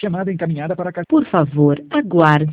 Chamada encaminhada para a caixa. Por favor, aguarde.